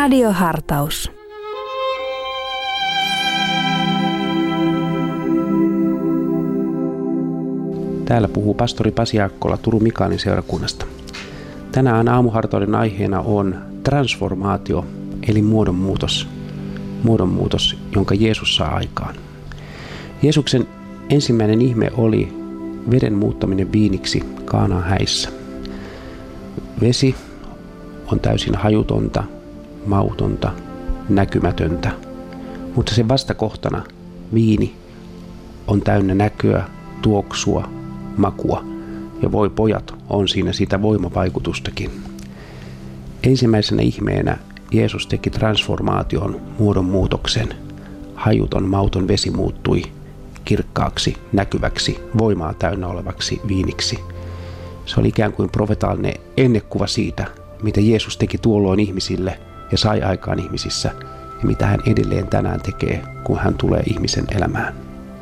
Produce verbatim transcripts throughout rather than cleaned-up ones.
Radiohartaus. Täällä puhuu pastori Pasi Jaakkola Turun Mikaelin seurakunnasta. Tänään aamuhartauden aiheena on transformaatio, eli muodonmuutos. Muodonmuutos, jonka Jeesus saa aikaan. Jeesuksen ensimmäinen ihme oli veden muuttaminen viiniksi Kaanaan häissä. Vesi on täysin hajutonta, mautonta, näkymätöntä, mutta sen vastakohtana viini on täynnä näköä, tuoksua, makua, ja voi pojat, on siinä sitä voimavaikutustakin. Ensimmäisenä ihmeenä Jeesus teki transformaation, muodonmuutoksen. Hajuton, mauton vesi muuttui kirkkaaksi, näkyväksi, voimaa täynnä olevaksi viiniksi. Se oli ikään kuin profetaalinen ennekuva siitä, mitä Jeesus teki tuolloin ihmisille ja sai aikaan ihmisissä, ja mitä hän edelleen tänään tekee, kun hän tulee ihmisen elämään.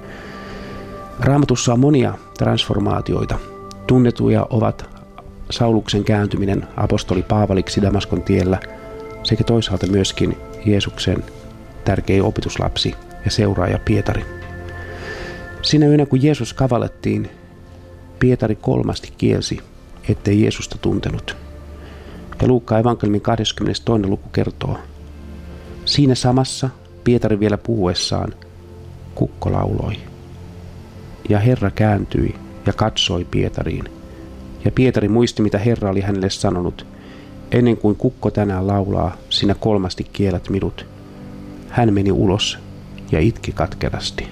Raamatussa on monia transformaatioita. Tunnetuja ovat Sauluksen kääntyminen apostoli Paavaliksi Damaskon tiellä sekä toisaalta myöskin Jeesuksen tärkein opetuslapsi ja seuraaja Pietari. Siinä yönä kun Jeesus kavallettiin, Pietari kolmasti kielsi, ettei Jeesusta tuntenut. Ja Luukkaan evankeliumin kaksikymmentätoinen luku kertoo: siinä samassa Pietari vielä puhuessaan kukko lauloi. Ja Herra kääntyi ja katsoi Pietariin. Ja Pietari muisti, mitä Herra oli hänelle sanonut: ennen kuin kukko tänään laulaa, sinä kolmasti kiellät minut. Hän meni ulos ja itki katkerasti.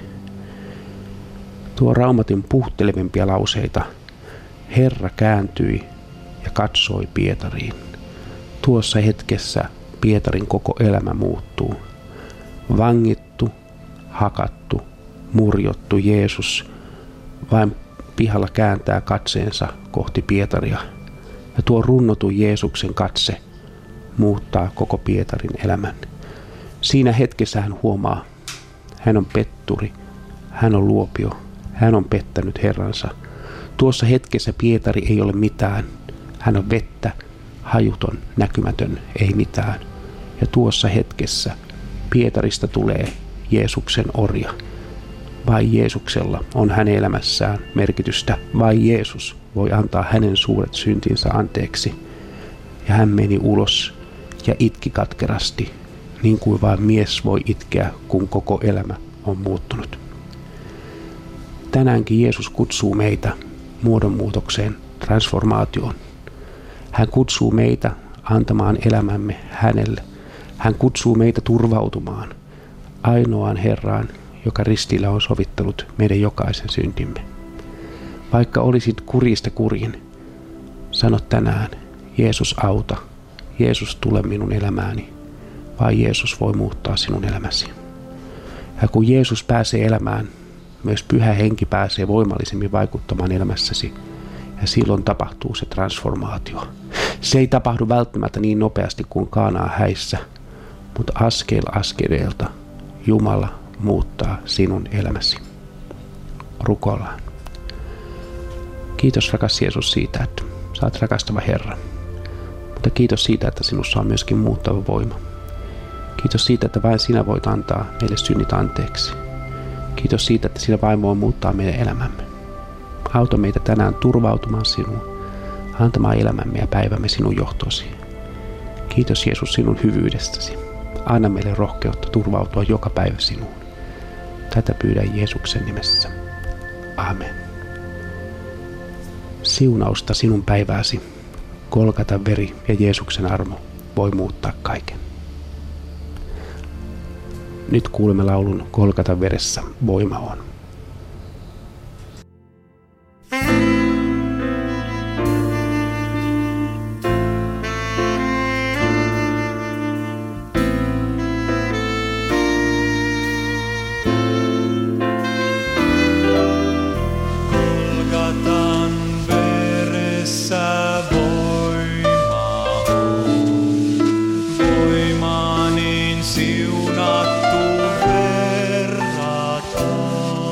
Tuo Raamatun puhuttelevempia lauseita. Herra kääntyi ja katsoi Pietariin. Tuossa hetkessä Pietarin koko elämä muuttuu. Vangittu, hakattu, murjottu Jeesus vain pihalla kääntää katseensa kohti Pietaria. Ja tuo runnotu Jeesuksen katse muuttaa koko Pietarin elämän. Siinä hetkessä hän huomaa, hän on petturi, hän on luopio, hän on pettänyt Herransa. Tuossa hetkessä Pietari ei ole mitään, hän on vettä, hajuton, näkymätön, ei mitään. Ja tuossa hetkessä Pietarista tulee Jeesuksen orja. Vain Jeesuksella on hänen elämässään merkitystä. Vain Jeesus voi antaa hänen suuret syntinsä anteeksi. Ja hän meni ulos ja itki katkerasti, niin kuin vain mies voi itkeä, kun koko elämä on muuttunut. Tänäänkin Jeesus kutsuu meitä muodonmuutokseen, transformaatioon. Hän kutsuu meitä antamaan elämämme hänelle. Hän kutsuu meitä turvautumaan ainoaan Herraan, joka ristillä on sovittanut meidän jokaisen syntimme. Vaikka olisit kurjista kurjin, sano tänään: Jeesus, auta. Jeesus, tule minun elämääni. Vai Jeesus voi muuttaa sinun elämäsi. Ja kun Jeesus pääsee elämään, myös Pyhä Henki pääsee voimallisemmin vaikuttamaan elämässäsi. Ja silloin tapahtuu se transformaatio. Se ei tapahdu välttämättä niin nopeasti kuin Kaanaan häissä, mutta askel askeleelta Jumala muuttaa sinun elämäsi. Rukoillaan. Kiitos, rakas Jeesus, siitä, että sä oot rakastava Herra. Mutta kiitos siitä, että sinussa on myöskin muuttava voima. Kiitos siitä, että vain sinä voit antaa meille synnit anteeksi. Kiitos siitä, että sinä vain voi muuttaa meidän elämämme. Auta meitä tänään turvautumaan sinuun, antamaan elämämme ja päivämme sinun johtosi. Kiitos, Jeesus, sinun hyvyydestäsi. Anna meille rohkeutta turvautua joka päivä sinuun. Tätä pyydän Jeesuksen nimessä. Amen. Siunausta sinun päivääsi. Golgatan veri ja Jeesuksen armo voi muuttaa kaiken. Nyt kuulemme laulun Golgatan veressä voima on. Voima niin siunattu verrataan.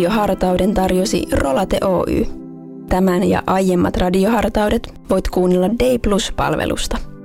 radiohartauden tarjosi Rolate Oy. Tämän ja aiemmat radiohartaudet voit kuunnella Day Plus-palvelusta.